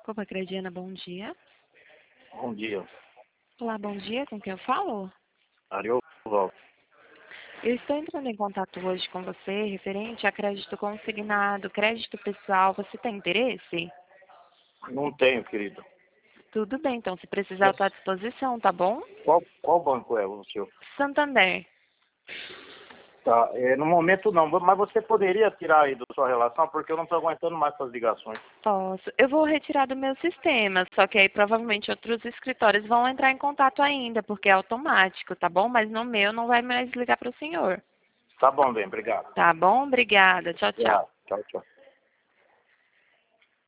Copa Crediana, bom dia. Bom dia, Olá, bom dia, com quem eu falo? Ariovaldo. Eu estou entrando em contato hoje com você referente a crédito consignado, crédito pessoal. Você tem interesse? Não tenho, querido. Tudo bem, então, se precisar, eu estou à disposição, tá bom? Qual banco é o seu? Santander. Tá, no momento não, mas você poderia tirar aí da sua relação, porque eu não estou aguentando mais essas ligações. Posso. Eu vou retirar do meu sistema, só que aí provavelmente outros escritórios vão entrar em contato ainda, porque é automático, tá bom? Mas no meu não vai mais ligar para o senhor. Tá bom, bem, obrigado. Tá bom? Obrigada. Tchau, tchau. Tchau, tchau.